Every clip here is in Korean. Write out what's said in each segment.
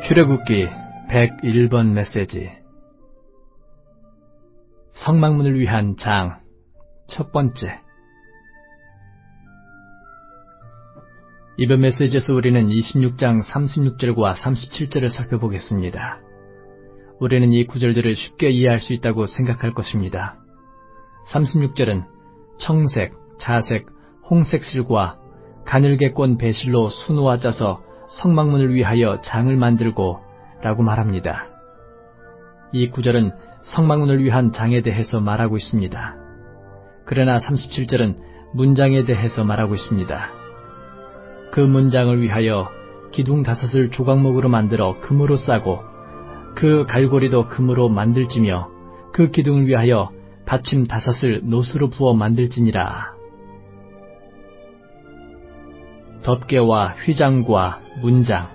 출애굽기 101번 메시지. 성막문을 위한 장 첫 번째. 이번 메시지에서 우리는 26장 36절과 37절을 살펴보겠습니다. 우리는 이 구절들을 쉽게 이해할 수 있다고 생각할 것입니다. 36절은 청색, 자색, 홍색 실과 가늘게 꼰 배실로 수놓아 짜서 성막문을 위하여 장을 만들고 라고 말합니다. 이 구절은 성막문을 위한 장에 대해서 말하고 있습니다. 그러나 37절은 문장에 대해서 말하고 있습니다. 그 문장을 위하여 기둥 5을 조각목으로 만들어 금으로 싸고 그 갈고리도 금으로 만들지며 그 기둥을 위하여 받침 5을 노수로 부어 만들지니라. 덮개와 휘장과 문장.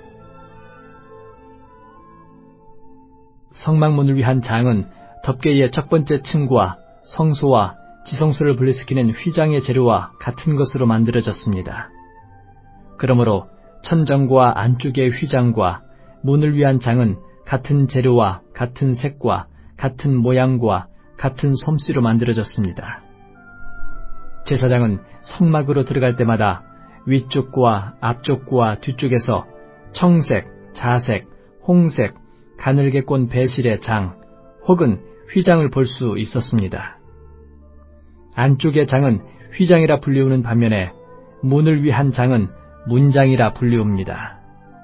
성막문을 위한 장은 덮개의 첫 번째 층과 성소와 지성소를 분리시키는 휘장의 재료와 같은 것으로 만들어졌습니다. 그러므로 천정과 안쪽의 휘장과 문을 위한 장은 같은 재료와 같은 색과 같은 모양과 같은 솜씨로 만들어졌습니다. 제사장은 성막으로 들어갈 때마다 위쪽과 앞쪽과 뒤쪽에서 청색, 자색, 홍색, 가늘게 꼰 배실의 장 혹은 휘장을 볼 수 있었습니다. 안쪽의 장은 휘장이라 불리우는 반면에 문을 위한 장은 문장이라 불리웁니다.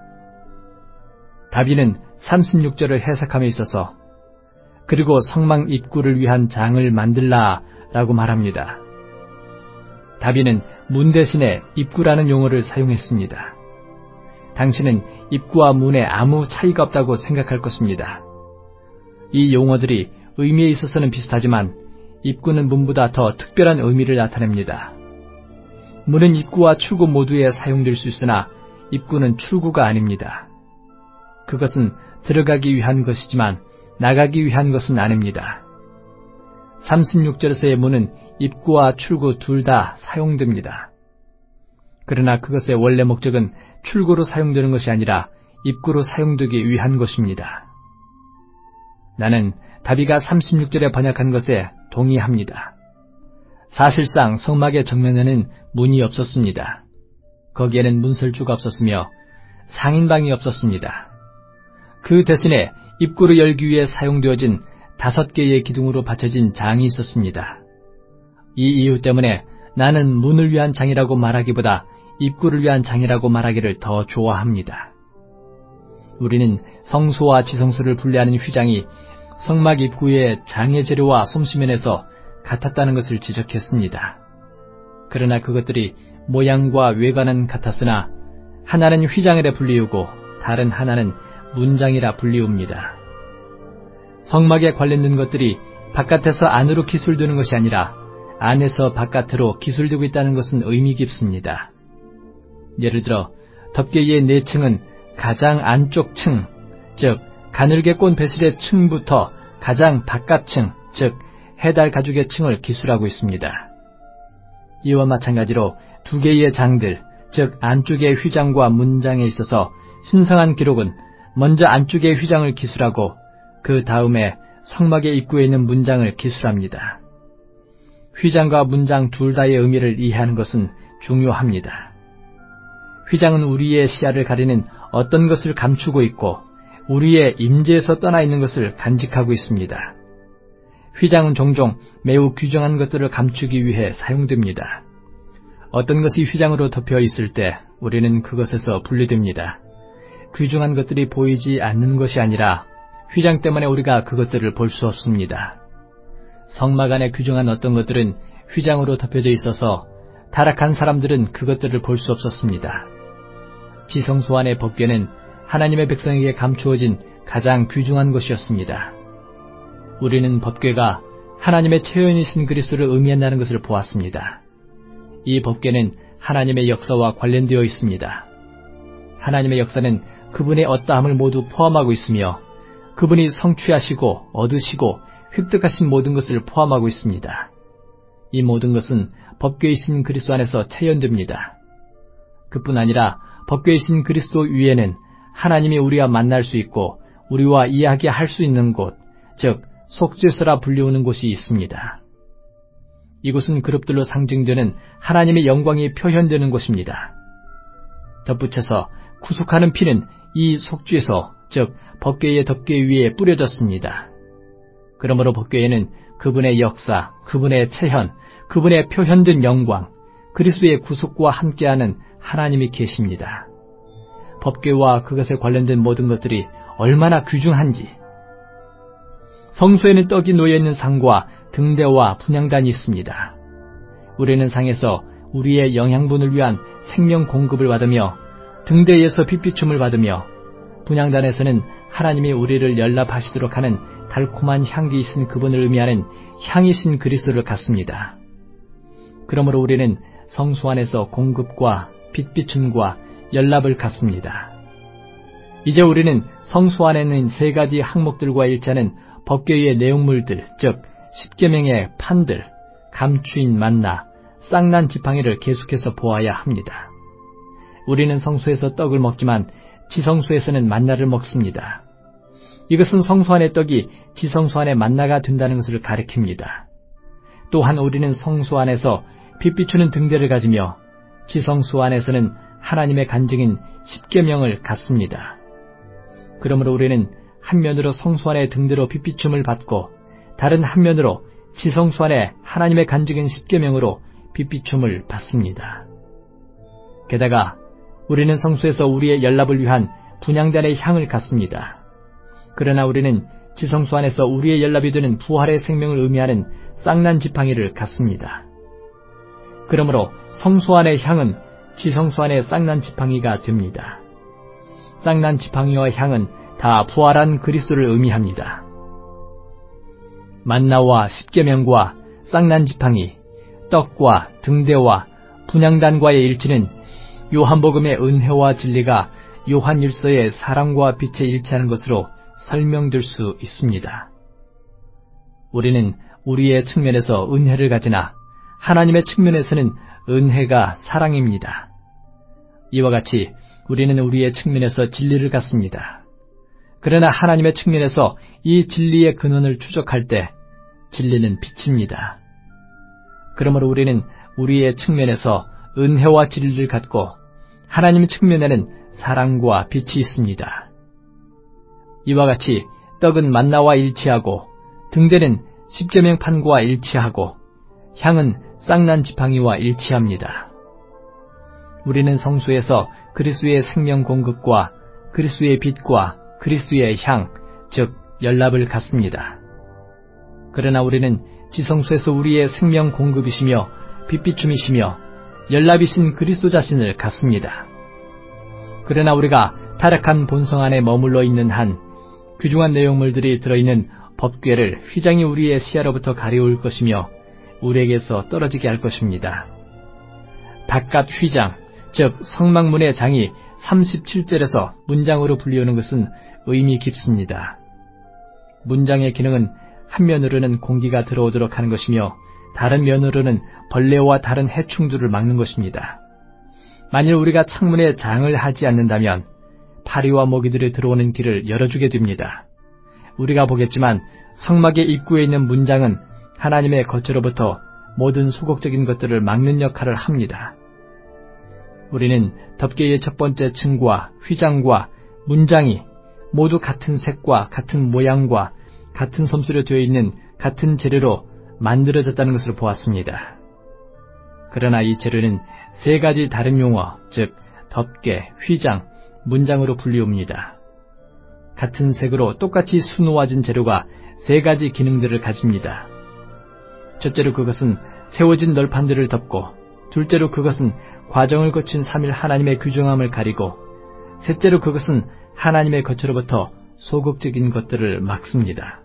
다비는 36절을 해석함에 있어서 그리고 성막 입구를 위한 장을 만들라 라고 말합니다. 다비는 문 대신에 입구라는 용어를 사용했습니다. 당신은 입구와 문에 아무 차이가 없다고 생각할 것입니다. 이 용어들이 의미에 있어서는 비슷하지만 입구는 문보다 더 특별한 의미를 나타냅니다. 문은 입구와 출구 모두에 사용될 수 있으나 입구는 출구가 아닙니다. 그것은 들어가기 위한 것이지만 나가기 위한 것은 아닙니다. 36절에서의 문은 입구와 출구 둘 다 사용됩니다. 그러나 그것의 원래 목적은 출구로 사용되는 것이 아니라 입구로 사용되기 위한 것입니다. 나는 다비가 36절에 번역한 것에 동의합니다. 사실상 성막의 정면에는 문이 없었습니다. 거기에는 문설주가 없었으며 상인방이 없었습니다. 그 대신에 입구를 열기 위해 사용되어진 5개의 기둥으로 받쳐진 장이 있었습니다. 이 이유 때문에 나는 문을 위한 장이라고 말하기보다 입구를 위한 장이라고 말하기를 더 좋아합니다. 우리는 성소와 지성소를 분리하는 휘장이 성막 입구의 장의 재료와 솜씨면에서 같았다는 것을 지적했습니다. 그러나 그것들이 모양과 외관은 같았으나 하나는 휘장이라 불리우고 다른 하나는 문장이라 불리웁니다. 성막에 관련된 것들이 바깥에서 안으로 기술되는 것이 아니라 안에서 바깥으로 기술되고 있다는 것은 의미 깊습니다. 예를 들어 덮개의 4층은 가장 안쪽 층, 즉 가늘게 꼰 배실의 층부터 가장 바깥층, 즉 해달 가죽의 층을 기술하고 있습니다. 이와 마찬가지로 2개의 장들, 즉 안쪽의 휘장과 문장에 있어서 신성한 기록은 먼저 안쪽의 휘장을 기술하고 그 다음에 성막의 입구에 있는 문장을 기술합니다. 휘장과 문장 둘 다의 의미를 이해하는 것은 중요합니다. 휘장은 우리의 시야를 가리는 어떤 것을 감추고 있고 우리의 임재에서 떠나 있는 것을 간직하고 있습니다. 휘장은 종종 매우 규정한 것들을 감추기 위해 사용됩니다. 어떤 것이 휘장으로 덮여 있을 때 우리는 그것에서 분리됩니다. 귀중한 것들이 보이지 않는 것이 아니라 휘장 때문에 우리가 그것들을 볼 수 없습니다. 성막 안에 귀중한 어떤 것들은 휘장으로 덮여져 있어서 타락한 사람들은 그것들을 볼 수 없었습니다. 지성소 안의 법궤는 하나님의 백성에게 감추어진 가장 귀중한 것이었습니다. 우리는 법궤가 하나님의 체현이신 그리스도를 의미한다는 것을 보았습니다. 이 법궤는 하나님의 역사와 관련되어 있습니다. 하나님의 역사는 그분의 어떠함을 모두 포함하고 있으며 그분이 성취하시고 얻으시고 획득하신 모든 것을 포함하고 있습니다. 이 모든 것은 법궤이신 그리스도 안에서 체현됩니다. 그뿐 아니라 법궤이신 그리스도 위에는 하나님이 우리와 만날 수 있고 우리와 이야기할 수 있는 곳, 즉 속죄소라 불리우는 곳이 있습니다. 이곳은 그룹들로 상징되는 하나님의 영광이 표현되는 곳입니다. 덧붙여서 구속하는 피는 이 속죄소, 즉 법궤의 덮개 위에 뿌려졌습니다. 그러므로 법궤에는 그분의 역사, 그분의 체현, 그분의 표현된 영광, 그리스도의 구속과 함께하는 하나님이 계십니다. 법궤와 그것에 관련된 모든 것들이 얼마나 귀중한지. 성소에는 떡이 놓여있는 상과 등대와 분향단이 있습니다. 우리는 상에서 우리의 영양분을 위한 생명 공급을 받으며 등대에서 빛비춤을 받으며 분향단에서는 하나님이 우리를 연락하시도록 하는 달콤한 향기이신 그분을 의미하는 향이신 그리스도를 갖습니다. 그러므로 우리는 성소 안에서 공급과 빛비춤과 연락을 갖습니다. 이제 우리는 성소 안에는 세 가지 항목들과 일치하는 법궤의 내용물들, 즉 십계명의 판들, 감추인 만나, 쌍난 지팡이를 계속해서 보아야 합니다. 우리는 성소에서 떡을 먹지만 지성소에서는 만나를 먹습니다. 이것은 성소 안의 떡이 지성소 안의 만나가 된다는 것을 가리킵니다. 또한 우리는 성소 안에서 빛 비추는 등대를 가지며 지성소 안에서는 하나님의 간증인 십계명을 갖습니다. 그러므로 우리는 한면으로 성소 안의 등대로 빛비춤을 받고 다른 한면으로 지성소 안에 하나님의 간증인 십계명으로 빛비춤을 받습니다. 게다가 우리는 성소에서 우리의 연락을 위한 분향단의 향을 갖습니다. 그러나 우리는 지성소 안에서 우리의 연락이 되는 부활의 생명을 의미하는 쌍난 지팡이를 갖습니다. 그러므로 성소 안의 향은 지성소 안의 쌍난 지팡이가 됩니다. 쌍난 지팡이와 향은 다 부활한 그리스도를 의미합니다. 만나와 십계명과 쌍난 지팡이, 떡과 등대와 분향단과의 일치는 요한복음의 은혜와 진리가 요한일서의 사랑과 빛에 일치하는 것으로 설명될 수 있습니다. 우리는 우리의 측면에서 은혜를 가지나 하나님의 측면에서는 은혜가 사랑입니다. 이와 같이 우리는 우리의 측면에서 진리를 갖습니다. 그러나 하나님의 측면에서 이 진리의 근원을 추적할 때 진리는 빛입니다. 그러므로 우리는 우리의 측면에서 은혜와 진리를 갖고 하나님의 측면에는 사랑과 빛이 있습니다. 이와 같이 떡은 만나와 일치하고 등대는 십계명판과 일치하고 향은 쌍난 지팡이와 일치합니다. 우리는 성소에서 그리스도의 생명 공급과 그리스도의 빛과 그리스도의 향, 즉 연락을 갖습니다. 그러나 우리는 지성소에서 우리의 생명 공급이시며 빛비춤이시며 연락이신 그리스도 자신을 갖습니다. 그러나 우리가 타락한 본성 안에 머물러 있는 한 귀중한 내용물들이 들어있는 법궤를 휘장이 우리의 시야로부터 가려울 것이며 우리에게서 떨어지게 할 것입니다. 바깥 휘장, 즉 성막문의 장이 37절에서 문장으로 불리우는 것은 의미 깊습니다. 문장의 기능은 한 면으로는 공기가 들어오도록 하는 것이며 다른 면으로는 벌레와 다른 해충들을 막는 것입니다. 만일 우리가 창문에 장을 하지 않는다면 파리와 모기들이 들어오는 길을 열어주게 됩니다. 우리가 보겠지만 성막의 입구에 있는 문장은 하나님의 거처로부터 모든 소극적인 것들을 막는 역할을 합니다. 우리는 덮개의 첫 번째 층과 휘장과 문장이 모두 같은 색과 같은 모양과 같은 섬수로 되어 있는 같은 재료로 만들어졌다는 것을 보았습니다. 그러나 이 재료는 세 가지 다른 용어, 즉 덮개, 휘장, 문장으로 불리웁니다. 같은 색으로 똑같이 수놓아진 재료가 세 가지 기능들을 가집니다. 첫째로 그것은 세워진 널판들을 덮고, 둘째로 그것은 과정을 거친 삼일 하나님의 규정함을 가리고, 셋째로 그것은 하나님의 거처로부터 소극적인 것들을 막습니다.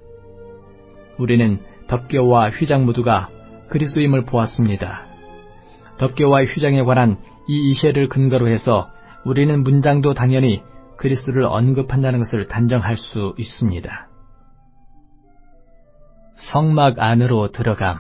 우리는 덮개와 휘장 모두가 그리스도임을 보았습니다. 덮개와 휘장에 관한 이 이해를 근거로 해서 우리는 문장도 당연히 그리스도를 언급한다는 것을 단정할 수 있습니다. 성막 안으로 들어감.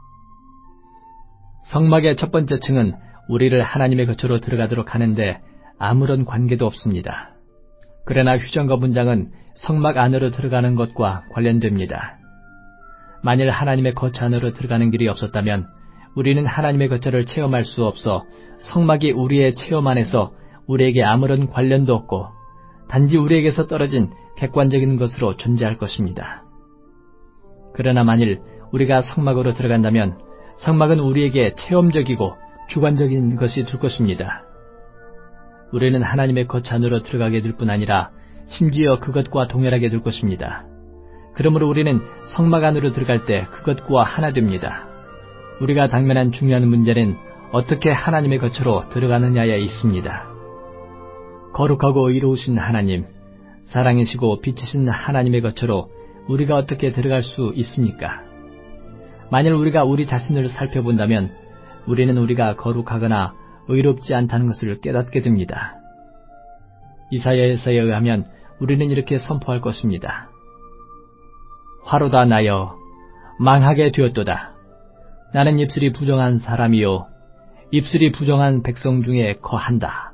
성막의 첫 번째 층은 우리를 하나님의 거처로 들어가도록 하는데 아무런 관계도 없습니다. 그러나 휘장과 문장은 성막 안으로 들어가는 것과 관련됩니다. 만일 하나님의 거처 안으로 들어가는 길이 없었다면 우리는 하나님의 거처를 체험할 수 없어 성막이 우리의 체험 안에서 우리에게 아무런 관련도 없고 단지 우리에게서 떨어진 객관적인 것으로 존재할 것입니다. 그러나 만일 우리가 성막으로 들어간다면 성막은 우리에게 체험적이고 주관적인 것이 될 것입니다. 우리는 하나님의 거처 안으로 들어가게 될 뿐 아니라 심지어 그것과 동일하게 될 것입니다. 그러므로 우리는 성막 안으로 들어갈 때 그것과 하나 됩니다. 우리가 당면한 중요한 문제는 어떻게 하나님의 거처로 들어가느냐에 있습니다. 거룩하고 의로우신 하나님, 사랑이시고 빛이신 하나님의 거처로 우리가 어떻게 들어갈 수 있습니까? 만일 우리가 우리 자신을 살펴본다면 우리는 우리가 거룩하거나 의롭지 않다는 것을 깨닫게 됩니다. 이사야에서에 의하면 우리는 이렇게 선포할 것입니다. 화로다 나여 망하게 되었도다. 나는 입술이 부정한 사람이요 입술이 부정한 백성 중에 거한다.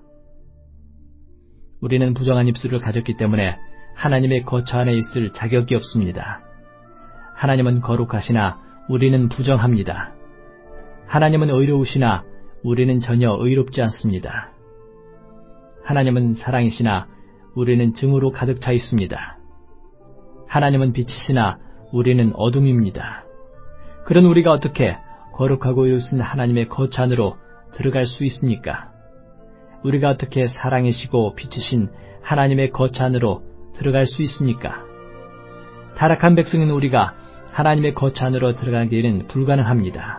우리는 부정한 입술을 가졌기 때문에 하나님의 거처 안에 있을 자격이 없습니다. 하나님은 거룩하시나 우리는 부정합니다. 하나님은 의로우시나 우리는 전혀 의롭지 않습니다. 하나님은 사랑이시나 우리는 증오로 가득 차 있습니다. 하나님은 빛이시나 우리는 어둠입니다. 그런 우리가 어떻게 거룩하고 의로우신 하나님의 거처 안으로 들어갈 수 있습니까? 우리가 어떻게 사랑이시고 빛이신 하나님의 거처 안으로 들어갈 수 있습니까? 타락한 백성인 우리가 하나님의 거처 안으로 들어가기에는 불가능합니다.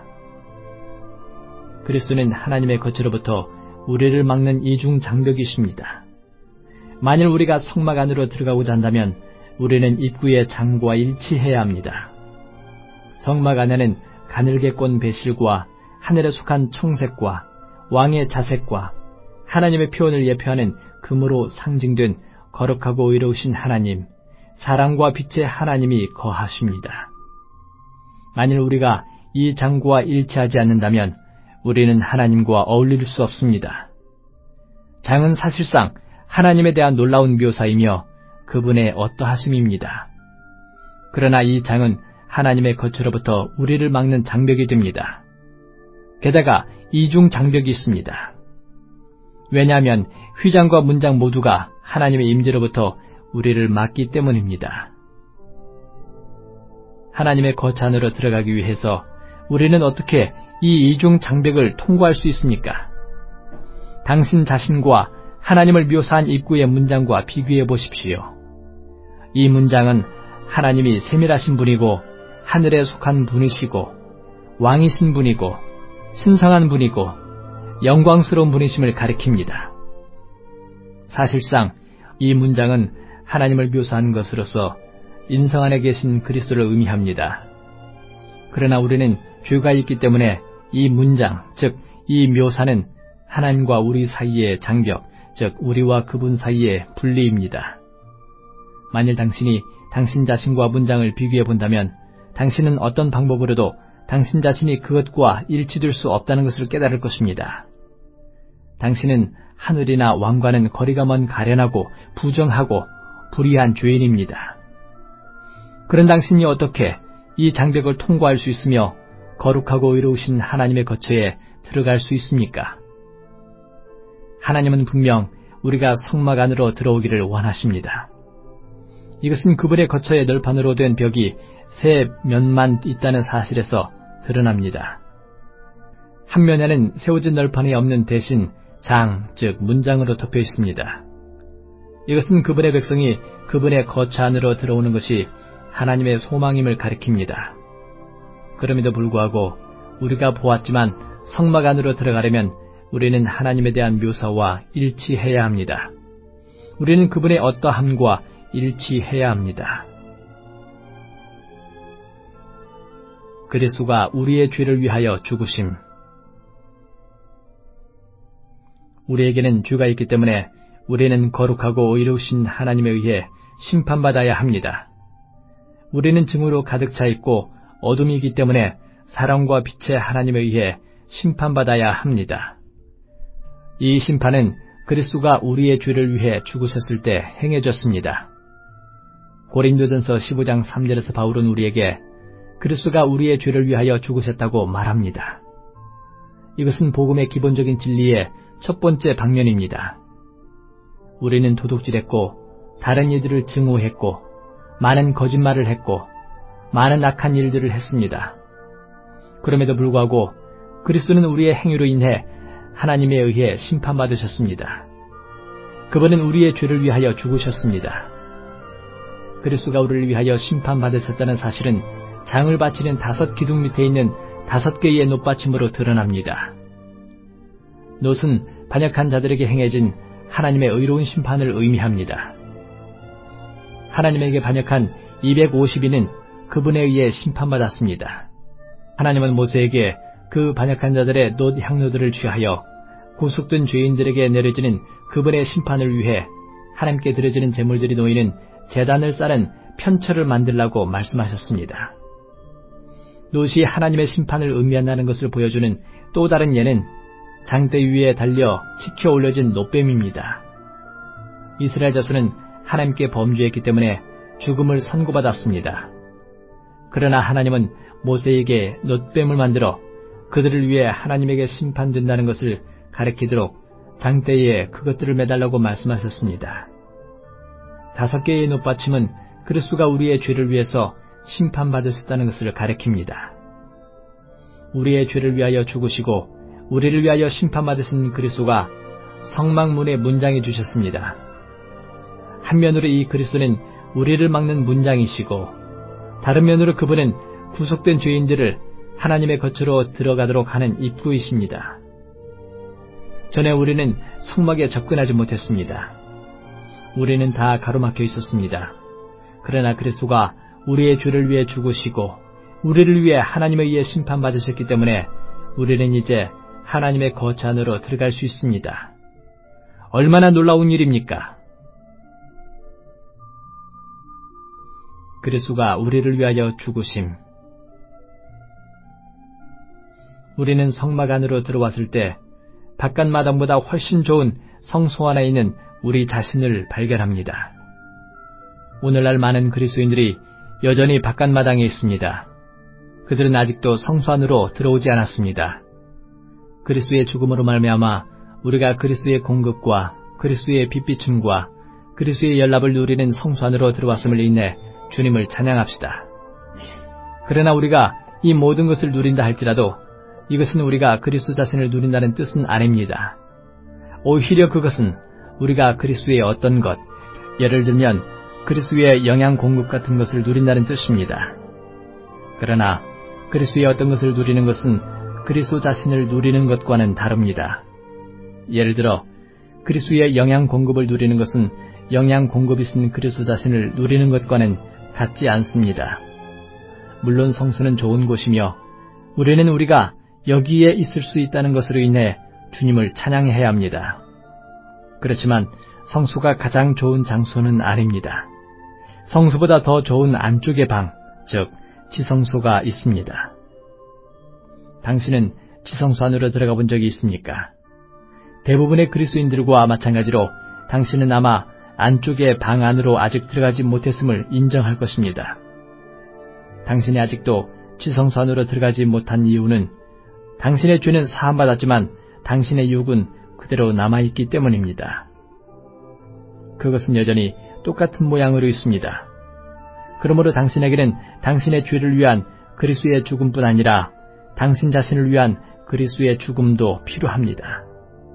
그리스도는 하나님의 거처로부터 우리를 막는 이중 장벽이십니다. 만일 우리가 성막 안으로 들어가고자 한다면 우리는 입구의 장과 일치해야 합니다. 성막 안에는 가늘게 꼰 배실과 하늘에 속한 청색과 왕의 자색과 하나님의 표현을 예표하는 금으로 상징된 거룩하고 의로우신 하나님, 사랑과 빛의 하나님이 거하십니다. 만일 우리가 이 장과 일치하지 않는다면 우리는 하나님과 어울릴 수 없습니다. 장은 사실상 하나님에 대한 놀라운 묘사이며 그분의 어떠하심입니다. 그러나 이 장은 하나님의 거처로부터 우리를 막는 장벽이 됩니다. 게다가 이중 장벽이 있습니다. 왜냐하면 휘장과 문장 모두가 하나님의 임재로부터 우리를 막기 때문입니다. 하나님의 거처 안으로 들어가기 위해서 우리는 어떻게 이 이중 장벽을 통과할 수 있습니까? 당신 자신과 하나님을 묘사한 입구의 문장과 비교해 보십시오. 이 문장은 하나님이 세밀하신 분이고 하늘에 속한 분이시고 왕이신 분이고 신성한 분이고 영광스러운 분이심을 가리킵니다. 사실상 이 문장은 하나님을 묘사한 것으로서 인성 안에 계신 그리스도를 의미합니다. 그러나 우리는 죄가 있기 때문에 이 문장, 즉 이 묘사는 하나님과 우리 사이의 장벽, 즉 우리와 그분 사이의 분리입니다. 만일 당신이 당신 자신과 문장을 비교해 본다면 당신은 어떤 방법으로도 당신 자신이 그것과 일치될 수 없다는 것을 깨달을 것입니다. 당신은 하늘이나 왕과는 거리가 먼 가련하고 부정하고 불의한 죄인입니다. 그런 당신이 어떻게 이 장벽을 통과할 수 있으며 거룩하고 의로우신 하나님의 거처에 들어갈 수 있습니까? 하나님은 분명 우리가 성막 안으로 들어오기를 원하십니다. 이것은 그분의 거처의 널판으로 된 벽이 세 면만 있다는 사실에서 드러납니다. 한 면에는 세워진 널판이 없는 대신 장, 즉 문장으로 덮여 있습니다. 이것은 그분의 백성이 그분의 거처 안으로 들어오는 것이 하나님의 소망임을 가리킵니다. 그럼에도 불구하고 우리가 보았지만 성막 안으로 들어가려면 우리는 하나님에 대한 묘사와 일치해야 합니다. 우리는 그분의 어떠함과 일치해야 합니다. 그리스도가 우리의 죄를 위하여 죽으심. 우리에게는 죄가 있기 때문에 우리는 거룩하고 의로우신 하나님에 의해 심판받아야 합니다. 우리는 증오로 가득 차 있고 어둠이기 때문에 사랑과 빛의 하나님에 의해 심판받아야 합니다. 이 심판은 그리스도가 우리의 죄를 위해 죽으셨을 때 행해졌습니다. 고린도전서 15장 3절에서 바울은 우리에게 그리스도가 우리의 죄를 위하여 죽으셨다고 말합니다. 이것은 복음의 기본적인 진리의 첫 번째 방면입니다. 우리는 도둑질했고 다른 이들을 증오했고 많은 거짓말을 했고 많은 악한 일들을 했습니다. 그럼에도 불구하고 그리스도는 우리의 행위로 인해 하나님에 의해 심판받으셨습니다. 그분은 우리의 죄를 위하여 죽으셨습니다. 그리스도가 우리를 위하여 심판받으셨다는 사실은 장을 바치는 5 기둥 밑에 있는 5개의 놋받침으로 드러납니다. 놋은 반역한 자들에게 행해진 하나님의 의로운 심판을 의미합니다. 하나님에게 반역한 250인은 그분에 의해 심판받았습니다. 하나님은 모세에게 그 반역한 자들의 놋 향로들을 취하여 구속된 죄인들에게 내려지는 그분의 심판을 위해 하나님께 드려지는 제물들이 놓이는 제단을 쌓은 편처를 만들라고 말씀하셨습니다. 놋이 하나님의 심판을 의미한다는 것을 보여주는 또 다른 예는 장대 위에 달려 치켜 올려진 놋뱀입니다. 이스라엘 자손은 하나님께 범죄했기 때문에 죽음을 선고받았습니다. 그러나 하나님은 모세에게 놋뱀을 만들어 그들을 위해 하나님에게 심판된다는 것을 가리키도록 장대에 그것들을 매달라고 말씀하셨습니다. 5개의 놋받침은 그리스도가 우리의 죄를 위해서 심판받으셨다는 것을 가리킵니다. 우리의 죄를 위하여 죽으시고 우리를 위하여 심판받으신 그리스도가 성막문에 문장해 주셨습니다. 한면으로 이 그리스도는 우리를 막는 문장이시고 다른 면으로 그분은 구속된 죄인들을 하나님의 거처로 들어가도록 하는 입구이십니다. 전에 우리는 성막에 접근하지 못했습니다. 우리는 다 가로막혀 있었습니다. 그러나 그리스도가 우리의 죄를 위해 죽으시고 우리를 위해 하나님에 의해 심판받으셨기 때문에 우리는 이제 하나님의 거처 안으로 들어갈 수 있습니다. 얼마나 놀라운 일입니까? 그리스도가 우리를 위하여 죽으심. 우리는 성막 안으로 들어왔을 때 바깥 마당보다 훨씬 좋은 성소 안에 있는 우리 자신을 발견합니다. 오늘날 많은 그리스도인들이 여전히 바깥 마당에 있습니다. 그들은 아직도 성소 안으로 들어오지 않았습니다. 그리스도의 죽음으로 말미암아 우리가 그리스도의 공급과 그리스도의 빛비춤과 그리스도의 연락을 누리는 성소 안으로 들어왔음을 인해 주님을 찬양합시다. 그러나 우리가 이 모든 것을 누린다 할지라도 이것은 우리가 그리스도 자신을 누린다는 뜻은 아닙니다. 오히려 그것은 우리가 그리스도의 어떤 것, 예를 들면 그리스도의 영양 공급 같은 것을 누린다는 뜻입니다. 그러나 그리스도의 어떤 것을 누리는 것은 그리스도 자신을 누리는 것과는 다릅니다. 예를 들어 그리스도의 영양 공급을 누리는 것은 영양 공급이신 그리스도 자신을 누리는 것과는 같지 않습니다. 물론 성소는 좋은 곳이며 우리는 우리가 여기에 있을 수 있다는 것으로 인해 주님을 찬양해야 합니다. 그렇지만 성소가 가장 좋은 장소는 아닙니다. 성소보다 더 좋은 안쪽의 방, 즉 지성소가 있습니다. 당신은 지성소 안으로 들어가 본 적이 있습니까? 대부분의 그리스도인들과 마찬가지로 당신은 아마 안쪽의 방 안으로 아직 들어가지 못했음을 인정할 것입니다. 당신이 아직도 지성소 안으로 들어가지 못한 이유는 당신의 죄는 사함받았지만 당신의 육은 그대로 남아있기 때문입니다. 그것은 여전히 똑같은 모양으로 있습니다. 그러므로 당신에게는 당신의 죄를 위한 그리스도의 죽음뿐 아니라 당신 자신을 위한 그리스도의 죽음도 필요합니다.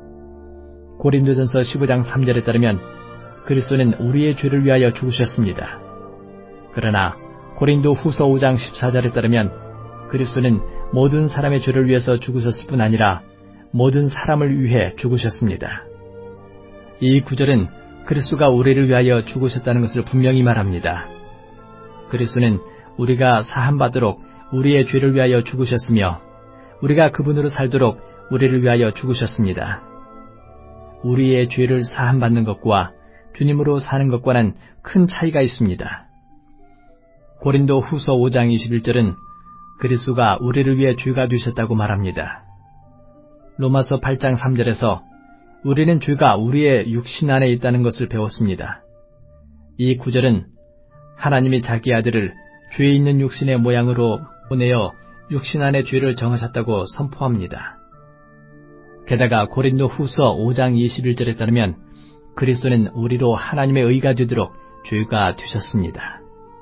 고린도전서 15장 3절에 따르면 그리스도는 우리의 죄를 위하여 죽으셨습니다. 그러나 고린도 후서 5장 14절에 따르면 그리스도는 모든 사람의 죄를 위해서 죽으셨을 뿐 아니라 모든 사람을 위해 죽으셨습니다. 이 구절은 그리스도가 우리를 위하여 죽으셨다는 것을 분명히 말합니다. 그리스도는 우리가 사함받도록 우리의 죄를 위하여 죽으셨으며 우리가 그분으로 살도록 우리를 위하여 죽으셨습니다. 우리의 죄를 사함받는 것과 주님으로 사는 것과는 큰 차이가 있습니다. 고린도 후서 5장 21절은 그리스도가 우리를 위해 죄가 되셨다고 말합니다. 로마서 8장 3절에서 우리는 죄가 우리의 육신 안에 있다는 것을 배웠습니다. 이 구절은 하나님이 자기 아들을 죄 있는 육신의 모양으로 보내어 육신 안에 죄를 정하셨다고 선포합니다. 게다가 고린도 후서 5장 21절에 따르면 그리스도는 우리로 하나님의 의가 되도록 죄가 되셨습니다.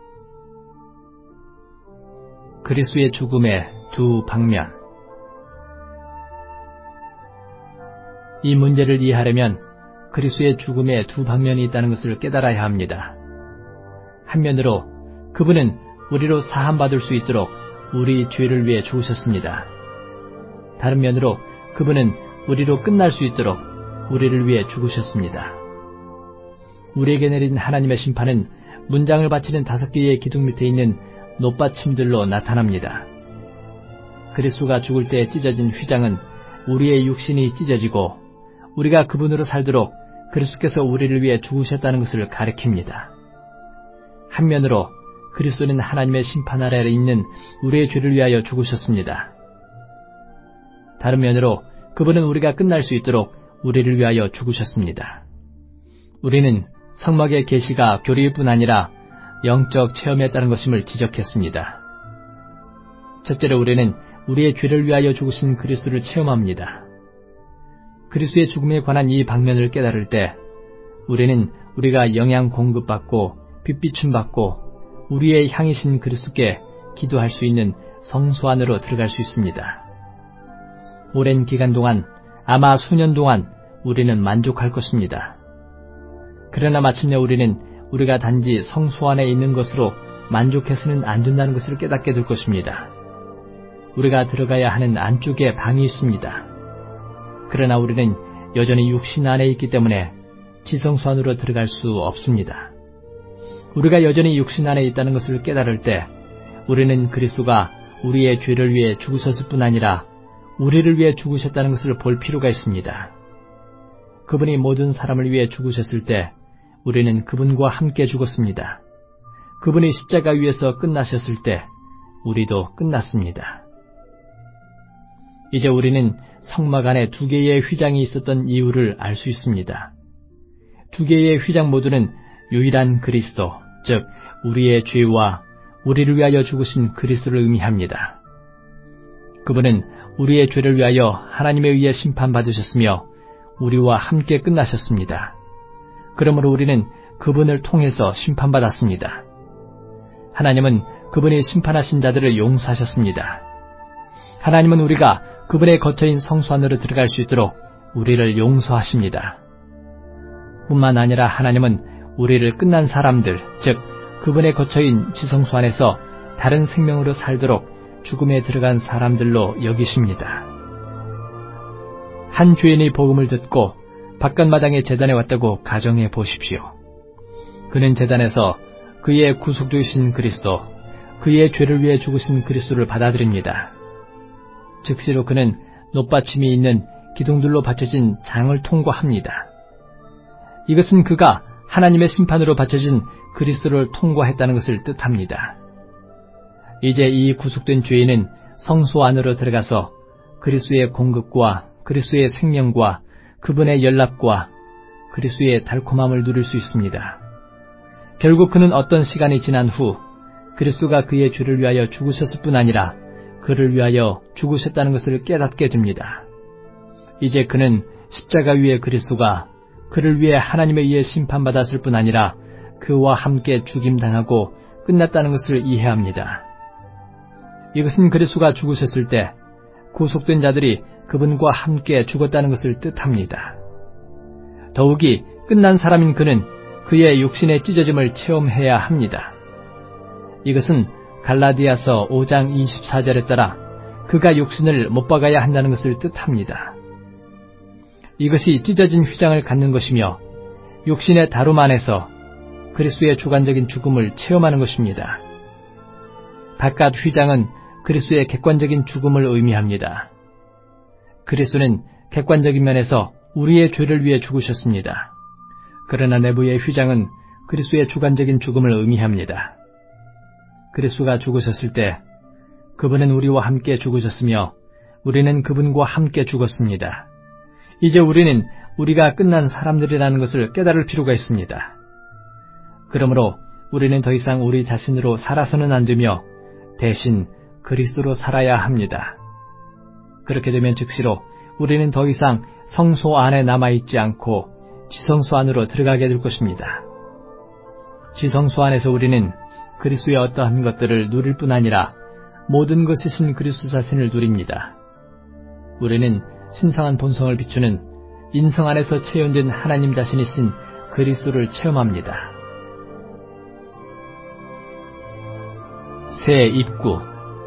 그리스도의 죽음의 두 방면. 이 문제를 이해하려면 그리스도의 죽음의 두 방면이 있다는 것을 깨달아야 합니다. 한면으로 그분은 우리로 사함받을 수 있도록 우리 죄를 위해 죽으셨습니다. 다른 면으로 그분은 우리로 끝날 수 있도록 우리를 위해 죽으셨습니다. 우리에게 내린 하나님의 심판은 문장을 바치는 5개의 기둥 밑에 있는 놋받침들로 나타납니다. 그리스도가 죽을 때 찢어진 휘장은 우리의 육신이 찢어지고 우리가 그분으로 살도록 그리스도께서 우리를 위해 죽으셨다는 것을 가리킵니다. 한면으로 그리스도는 하나님의 심판 아래에 있는 우리의 죄를 위하여 죽으셨습니다. 다른 면으로 그분은 우리가 끝날 수 있도록 우리를 위하여 죽으셨습니다. 우리는 성막의 계시가 교리일 뿐 아니라 영적 체험에 따른 것임을 지적했습니다. 첫째로 우리는 우리의 죄를 위하여 죽으신 그리스도를 체험합니다. 그리스도의 죽음에 관한 이 방면을 깨달을 때 우리는 우리가 영양 공급받고 빛비춤 받고 우리의 향이신 그리스도께 기도할 수 있는 성소 안으로 들어갈 수 있습니다. 오랜 기간 동안, 아마 수년 동안 우리는 만족할 것입니다. 그러나 마침내 우리는 우리가 단지 성소 안에 있는 것으로 만족해서는 안 된다는 것을 깨닫게 될 것입니다. 우리가 들어가야 하는 안쪽에 방이 있습니다. 그러나 우리는 여전히 육신 안에 있기 때문에 지성소 안으로 들어갈 수 없습니다. 우리가 여전히 육신 안에 있다는 것을 깨달을 때 우리는 그리스도가 우리의 죄를 위해 죽으셨을 뿐 아니라 우리를 위해 죽으셨다는 것을 볼 필요가 있습니다. 그분이 모든 사람을 위해 죽으셨을 때 우리는 그분과 함께 죽었습니다. 그분이 십자가 위에서 끝나셨을 때 우리도 끝났습니다. 이제 우리는 성막 안에 2개의 휘장이 있었던 이유를 알 수 있습니다. 2개의 휘장 모두는 유일한 그리스도, 즉 우리의 죄와 우리를 위하여 죽으신 그리스도를 의미합니다. 그분은 우리의 죄를 위하여 하나님에 의해 심판받으셨으며 우리와 함께 끝나셨습니다. 그러므로 우리는 그분을 통해서 심판받았습니다. 하나님은 그분이 심판하신 자들을 용서하셨습니다. 하나님은 우리가 그분의 거처인 성소 안으로 들어갈 수 있도록 우리를 용서하십니다. 뿐만 아니라 하나님은 우리를 끝난 사람들, 즉 그분의 거처인 지성소 안에서 다른 생명으로 살도록 죽음에 들어간 사람들로 여기십니다. 한 죄인이 복음을 듣고 바깥마당의 제단에 왔다고 가정해 보십시오. 그는 제단에서 그의 구속주이신 그리스도, 그의 죄를 위해 죽으신 그리스도를 받아들입니다. 즉시로 그는 놋받침이 있는 기둥들로 받쳐진 장을 통과합니다. 이것은 그가 하나님의 심판으로 받쳐진 그리스도를 통과했다는 것을 뜻합니다. 이제 이 구속된 죄인은 성소 안으로 들어가서 그리스도의 공급과 그리스도의 생명과 그분의 연락과 그리스도의 달콤함을 누릴 수 있습니다. 결국 그는 어떤 시간이 지난 후 그리스도가 그의 죄를 위하여 죽으셨을 뿐 아니라 그를 위하여 죽으셨다는 것을 깨닫게 됩니다. 이제 그는 십자가 위에 그리스도가 그를 위해 하나님에 의해 심판받았을 뿐 아니라 그와 함께 죽임당하고 끝났다는 것을 이해합니다. 이것은 그리스도가 죽으셨을 때 구속된 자들이 그분과 함께 죽었다는 것을 뜻합니다. 더욱이 끝난 사람인 그는 그의 육신의 찢어짐을 체험해야 합니다. 이것은 갈라디아서 5장 24절에 따라 그가 육신을 못 박아야 한다는 것을 뜻합니다. 이것이 찢어진 휘장을 갖는 것이며 육신의 다름 안에서 그리스도의 주관적인 죽음을 체험하는 것입니다. 바깥 휘장은 그리스도의 객관적인 죽음을 의미합니다. 그리스도는 객관적인 면에서 우리의 죄를 위해 죽으셨습니다. 그러나 내부의 휘장은 그리스도의 주관적인 죽음을 의미합니다. 그리스도가 죽으셨을 때 그분은 우리와 함께 죽으셨으며 우리는 그분과 함께 죽었습니다. 이제 우리는 우리가 끝난 사람들이라는 것을 깨달을 필요가 있습니다. 그러므로 우리는 더 이상 우리 자신으로 살아서는 안 되며 대신 그리스도로 살아야 합니다. 그렇게 되면 즉시로 우리는 더 이상 성소 안에 남아있지 않고 지성소 안으로 들어가게 될 것입니다. 지성소 안에서 우리는 그리스도의 어떠한 것들을 누릴 뿐 아니라 모든 것이신 그리스도 자신을 누립니다. 우리는 신성한 본성을 비추는 인성 안에서 체현된 하나님 자신이신 그리스도를 체험합니다. 새 입구.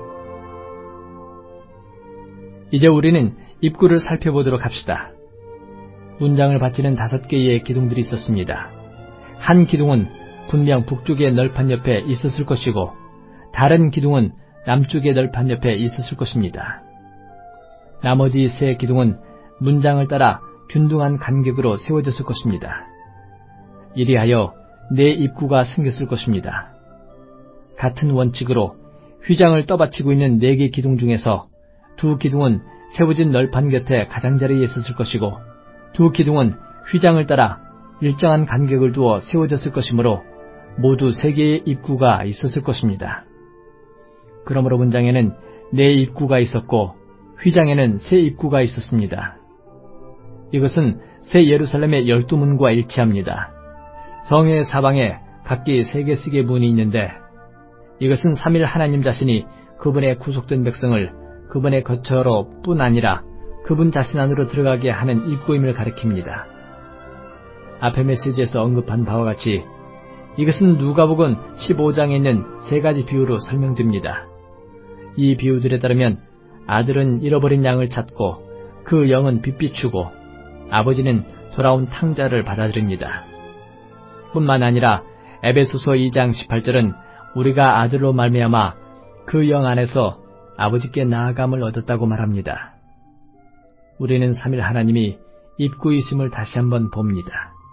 이제 우리는 입구를 살펴보도록 합시다. 문장을 바치는 5개의 기둥들이 있었습니다. 한 기둥은 분명 북쪽의 널판 옆에 있었을 것이고 다른 기둥은 남쪽의 널판 옆에 있었을 것입니다. 나머지 3 기둥은 문장을 따라 균등한 간격으로 세워졌을 것입니다. 이리하여 4 입구가 생겼을 것입니다. 같은 원칙으로 휘장을 떠받치고 있는 4개 기둥 중에서 2 기둥은 세워진 널판 곁에 가장자리에 있었을 것이고 2 기둥은 휘장을 따라 일정한 간격을 두어 세워졌을 것이므로 모두 3개의 입구가 있었을 것입니다. 그러므로 문장에는 4 입구가 있었고 휘장에는 3 입구가 있었습니다. 이것은 새 예루살렘의 12문과 일치합니다. 성의 사방에 각기 3개씩의 문이 있는데 이것은 삼일 하나님 자신이 그분의 구속된 백성을 그분의 거처로 뿐 아니라 그분 자신 안으로 들어가게 하는 입구임을 가리킵니다. 앞의 메시지에서 언급한 바와 같이 이것은 누가복음 15장에 있는 3가지 비유로 설명됩니다. 이 비유들에 따르면 아들은 잃어버린 양을 찾고 그 영은 빛비추고 아버지는 돌아온 탕자를 받아들입니다. 뿐만 아니라 에베소서 2장 18절은 우리가 아들로 말미암아 그 영 안에서 아버지께 나아감을 얻었다고 말합니다. 우리는 삼일 하나님이 입구이심을 다시 한번 봅니다.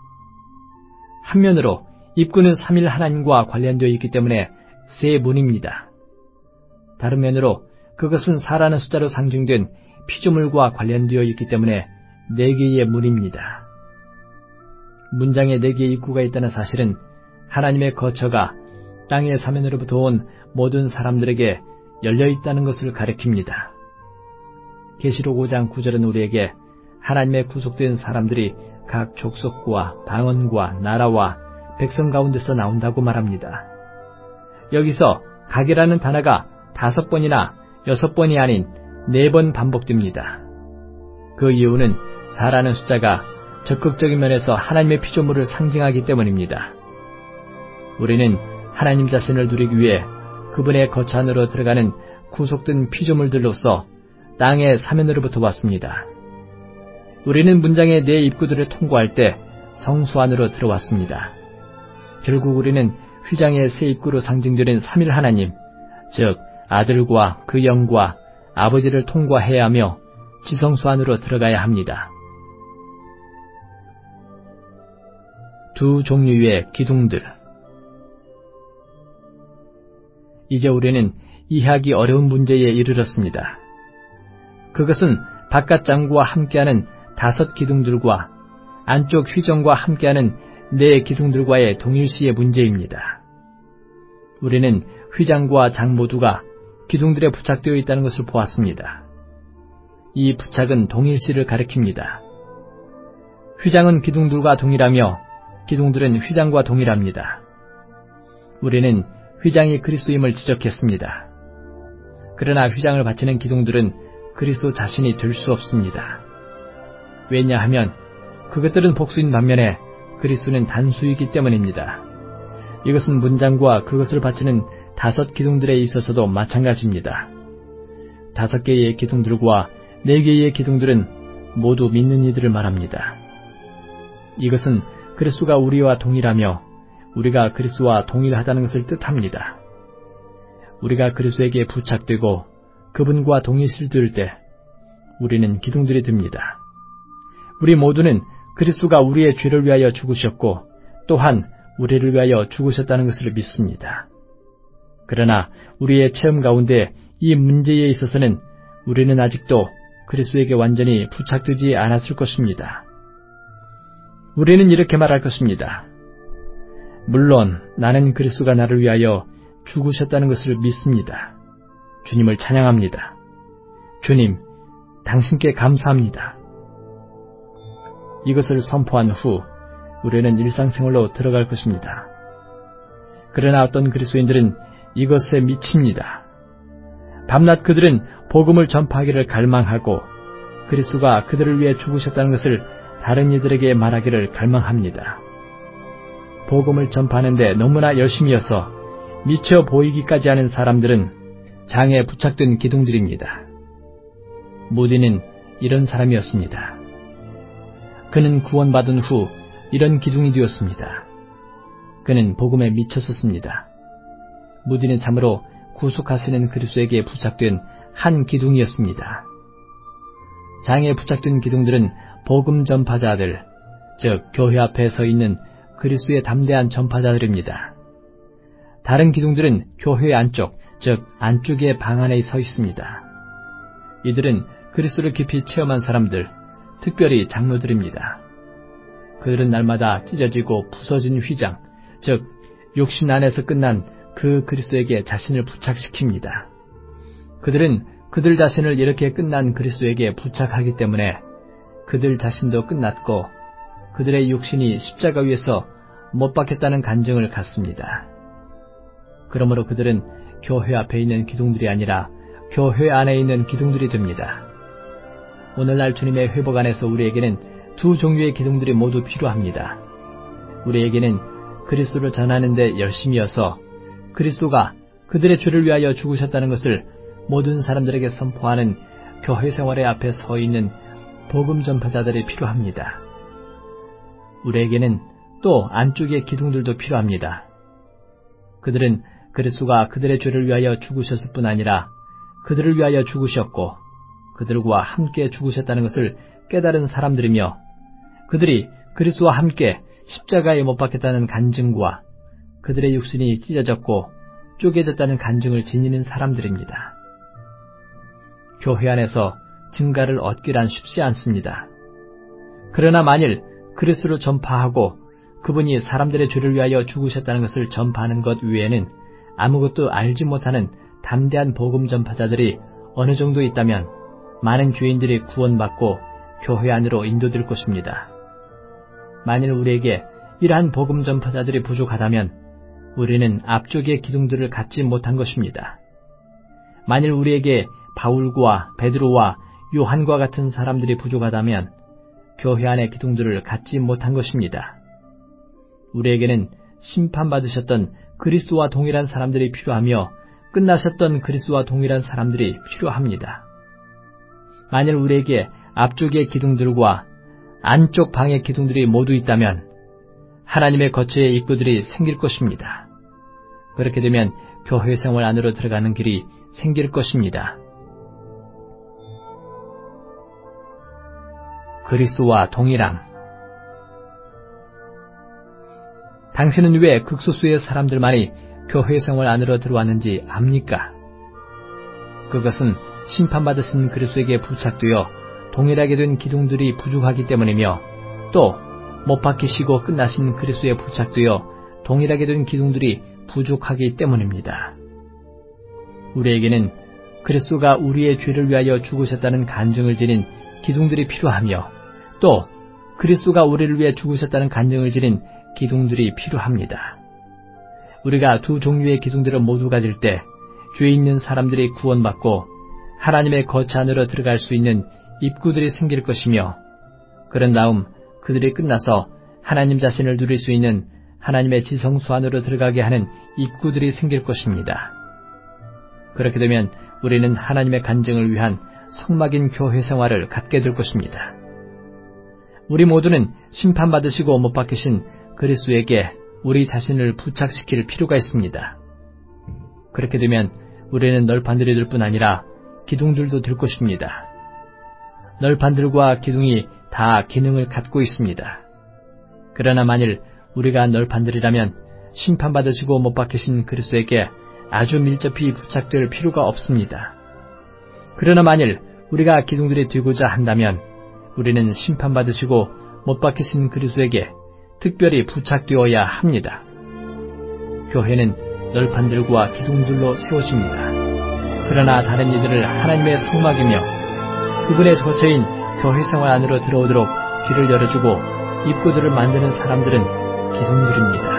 한면으로 입구는 삼일 하나님과 관련되어 있기 때문에 3 문입니다. 다른 면으로 그것은 4라는 숫자로 상징된 피조물과 관련되어 있기 때문에 4개의 문입니다. 문장에 4개의 입구가 있다는 사실은 하나님의 거처가 땅의 사면으로부터 온 모든 사람들에게 열려있다는 것을 가리킵니다. 계시록 5장 9절은 우리에게 하나님의 구속된 사람들이 각 족속과 방언과 나라와 백성 가운데서 나온다고 말합니다. 여기서 각이라는 단어가 5번이나 6번이 아닌 4번 반복됩니다. 그 이유는 4라는 숫자가 적극적인 면에서 하나님의 피조물을 상징하기 때문입니다. 우리는 하나님 자신을 누리기 위해 그분의 거처 안으로 들어가는 구속된 피조물들로서 땅의 사면으로부터 왔습니다. 우리는 문장의 4 입구들을 통과할 때 성소 안으로 들어왔습니다. 결국 우리는 휘장의 3 입구로 상징되는 삼일 하나님, 즉 아들과 그 영과 아버지를 통과해야 하며 지성소 안으로 들어가야 합니다. 2 종류의 기둥들. 이제 우리는 이해하기 어려운 문제에 이르렀습니다. 그것은 바깥 장구와 함께하는 5 기둥들과 안쪽 휘정과 함께하는 4 기둥들과의 동일시의 문제입니다. 우리는 휘장과 장 모두가 기둥들에 부착되어 있다는 것을 보았습니다. 이 부착은 동일시를 가리킵니다. 휘장은 기둥들과 동일하며 기둥들은 휘장과 동일합니다. 우리는 휘장이 그리스도임을 지적했습니다. 그러나 휘장을 바치는 기둥들은 그리스도 자신이 될 수 없습니다. 왜냐하면 그것들은 복수인 반면에 그리스도는 단수이기 때문입니다. 이것은 문장과 그것을 바치는 5 기둥들에 있어서도 마찬가지입니다. 5개의 기둥들과 4개의 기둥들은 모두 믿는 이들을 말합니다. 이것은 그리스도가 우리와 동일하며 우리가 그리스도와 동일하다는 것을 뜻합니다. 우리가 그리스도에게 부착되고 그분과 동일시를 들 때 우리는 기둥들이 됩니다. 우리 모두는 그리스도가 우리의 죄를 위하여 죽으셨고 또한 우리를 위하여 죽으셨다는 것을 믿습니다. 그러나 우리의 체험 가운데 이 문제에 있어서는 우리는 아직도 그리스도에게 완전히 부착되지 않았을 것입니다. 우리는 이렇게 말할 것입니다. 물론 나는 그리스도가 나를 위하여 죽으셨다는 것을 믿습니다. 주님을 찬양합니다. 주님, 당신께 감사합니다. 이것을 선포한 후 우리는 일상생활로 들어갈 것입니다. 그러나 어떤 그리스도인들은 이것에 미칩니다. 밤낮 그들은 복음을 전파하기를 갈망하고 그리스도가 그들을 위해 죽으셨다는 것을 다른 이들에게 말하기를 갈망합니다. 복음을 전파하는데 너무나 열심이어서 미쳐 보이기까지 하는 사람들은 장에 부착된 기둥들입니다. 무디는 이런 사람이었습니다. 그는 구원받은 후 이런 기둥이 되었습니다. 그는 복음에 미쳤었습니다. 무디는 참으로 구속하시는 그리스도에게 부착된 한 기둥이었습니다. 장에 부착된 기둥들은 복음 전파자들, 즉 교회 앞에 서 있는 그리스도의 담대한 전파자들입니다. 다른 기둥들은 교회 안쪽, 즉 안쪽의 방 안에 서 있습니다. 이들은 그리스도를 깊이 체험한 사람들, 특별히 장로들입니다. 그들은 날마다 찢어지고 부서진 휘장, 즉 육신 안에서 끝난 그 그리스도에게 자신을 부착시킵니다. 그들은 그들 자신을 이렇게 끝난 그리스도에게 부착하기 때문에 그들 자신도 끝났고 그들의 육신이 십자가 위에서 못 박혔다는 간증을 갖습니다. 그러므로 그들은 교회 앞에 있는 기둥들이 아니라 교회 안에 있는 기둥들이 됩니다. 오늘날 주님의 회복 안에서 우리에게는 두 종류의 기둥들이 모두 필요합니다. 우리에게는 그리스도를 전하는 데 열심이어서 그리스도가 그들의 죄를 위하여 죽으셨다는 것을 모든 사람들에게 선포하는 교회 생활의 앞에 서 있는 복음 전파자들이 필요합니다. 우리에게는 또 안쪽의 기둥들도 필요합니다. 그들은 그리스도가 그들의 죄를 위하여 죽으셨을 뿐 아니라 그들을 위하여 죽으셨고 그들과 함께 죽으셨다는 것을 깨달은 사람들이며 그들이 그리스도와 함께 십자가에 못 박혔다는 간증과 그들의 육신이 찢어졌고 쪼개졌다는 간증을 지니는 사람들입니다. 교회 안에서 증가를 얻기란 쉽지 않습니다. 그러나 만일 그리스도를 전파하고 그분이 사람들의 죄를 위하여 죽으셨다는 것을 전파하는 것 외에는 아무것도 알지 못하는 담대한 복음 전파자들이 어느 정도 있다면 많은 죄인들이 구원받고 교회 안으로 인도될 것입니다. 만일 우리에게 이러한 복음 전파자들이 부족하다면 우리는 앞쪽의 기둥들을 갖지 못한 것입니다. 만일 우리에게 바울과 베드로와 요한과 같은 사람들이 부족하다면 교회 안의 기둥들을 갖지 못한 것입니다. 우리에게는 심판받으셨던 그리스도와 동일한 사람들이 필요하며 끝나셨던 그리스도와 동일한 사람들이 필요합니다. 만일 우리에게 앞쪽의 기둥들과 안쪽 방의 기둥들이 모두 있다면 하나님의 거처의 입구들이 생길 것입니다. 그렇게 되면 교회 생활 안으로 들어가는 길이 생길 것입니다. 그리스도와 동일함. 당신은 왜 극소수의 사람들만이 교회 생활 안으로 들어왔는지 압니까? 그것은 심판받으신 그리스도에게 부착되어 동일하게 된 기둥들이 부족하기 때문이며 또 못 박히시고 끝나신 그리스도에 부착되어 동일하게 된 기둥들이 부족하기 때문입니다. 우리에게는 그리스도가 우리의 죄를 위하여 죽으셨다는 간증을 지닌 기둥들이 필요하며 또 그리스도가 우리를 위해 죽으셨다는 간증을 지닌 기둥들이 필요합니다. 우리가 두 종류의 기둥들을 모두 가질 때 죄 있는 사람들이 구원받고 하나님의 거처 안으로 들어갈 수 있는 입구들이 생길 것이며 그런 다음 그들이 끝나서 하나님 자신을 누릴 수 있는 하나님의 지성소 안으로 들어가게 하는 입구들이 생길 것입니다. 그렇게 되면 우리는 하나님의 간증을 위한 성막인 교회 생활을 갖게 될 것입니다. 우리 모두는 심판받으시고 못 박히신 그리스도에게 우리 자신을 부착시킬 필요가 있습니다. 그렇게 되면 우리는 널판들이 될 뿐 아니라 기둥들도 될 것입니다. 널판들과 기둥이 다 기능을 갖고 있습니다. 그러나 만일 우리가 널판들이라면 심판받으시고 못 박히신 그리스도에게 아주 밀접히 부착될 필요가 없습니다. 그러나 만일 우리가 기둥들이 되고자 한다면 우리는 심판받으시고 못 박히신 그리스도에게 특별히 부착되어야 합니다. 교회는 널판들과 기둥들로 세우십니다. 그러나 다른 이들을 하나님의 성막이며 그분의 거처인 교회 생활 안으로 들어오도록 길을 열어주고 입구들을 만드는 사람들은 기둥들입니다.